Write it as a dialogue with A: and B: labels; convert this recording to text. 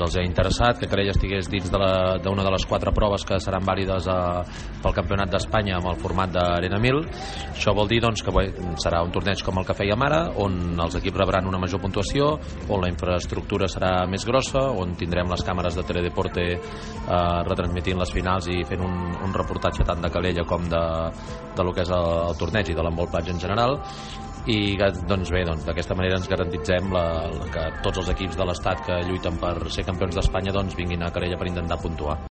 A: Els ha interessat que Calella estigués dins d'una de les 4 proves que seran vàlides pel Campionat d'Espanya amb el format d'Arena 1000. Això vol dir doncs, que serà un torneig com el que fèiem ara, on els equips rebran una major puntuació, on la infraestructura serà més grossa, on tindrem les càmeres de Teledeporte retransmitint les finals i fent un reportatge tant de Calella com de lo que és el torneig i de l'handbol platja en general. I doncs bé, d'aquesta manera ens garantitzem que tots els equips de l'estat que lluiten per ser campions d'Espanya vinguin a Calella per intentar puntuar.